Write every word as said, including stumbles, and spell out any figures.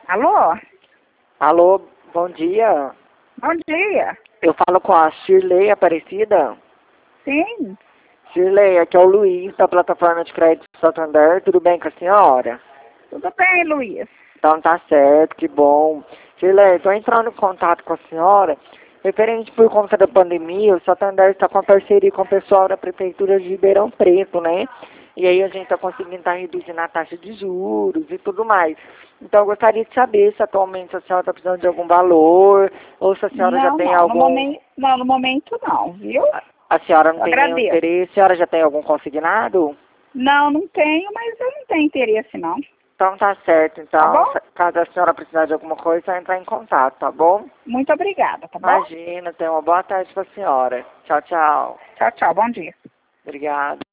Alô? Alô, bom dia. Bom dia. Eu falo com a Shirley Aparecida. Sim. Shirley, aqui é o Luiz, da plataforma de crédito Santander. Tudo bem com a senhora? Tudo bem, Luiz? Então tá certo, que bom. Shirley, estou entrando em contato com a senhora. Referente por conta da pandemia, o Santander está com a parceria com o pessoal da Prefeitura de Ribeirão Preto, né? E aí a gente está conseguindo estar reduzindo a taxa de juros e tudo mais. Então eu gostaria de saber se atualmente a senhora está precisando de algum valor, ou se a senhora já Não, tem não. No algum... momento, não, no momento não, viu? A a senhora não Eu tem nenhum agradeço. interesse? A senhora já tem algum consignado? Não, não tenho, mas eu não tenho interesse, não. Então tá certo. Tá Então, bom? se- caso a senhora precisar de alguma coisa, é só entrar em contato, tá bom? Muito obrigada, tá bom? Imagina, tenha uma boa tarde pra senhora. Tchau, tchau. Tchau, tchau. Bom dia. Obrigado.